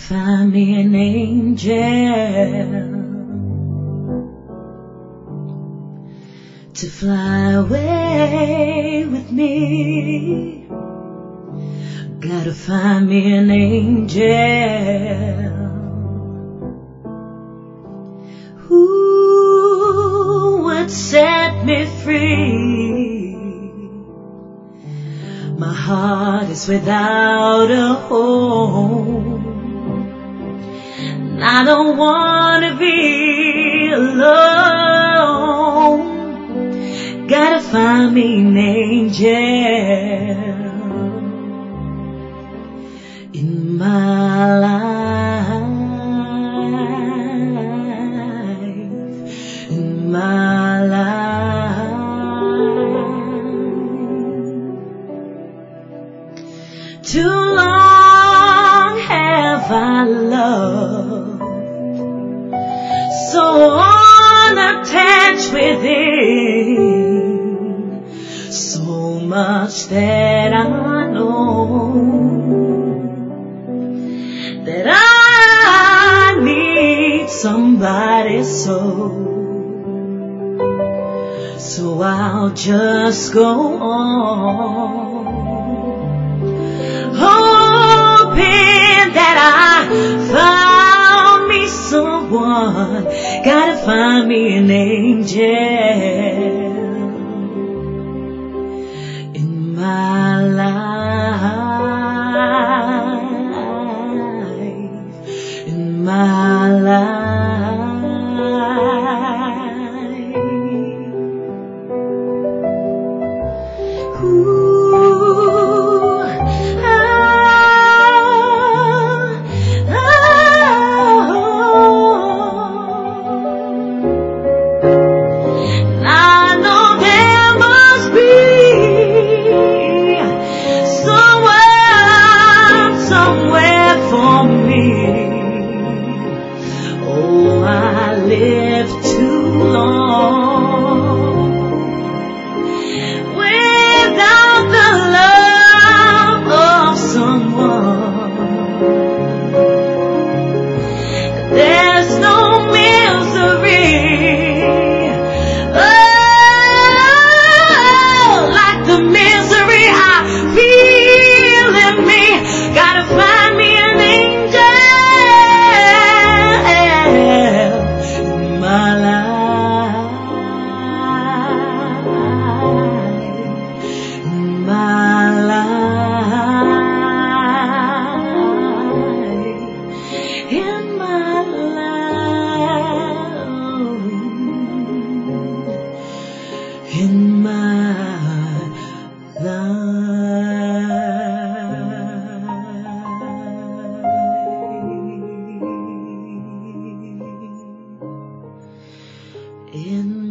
find me an angel to fly away with me. Gotta find me an angel who would set me free. My heart is without a home, and I don't wanna be alone. Gotta find me an angel in my life, in my life. Too long have I loved, so unattached within, so much that I know that I need somebody so I'll just go on, hoping that I found me someone. Gotta find me an angel in my life, in my life. In my life, in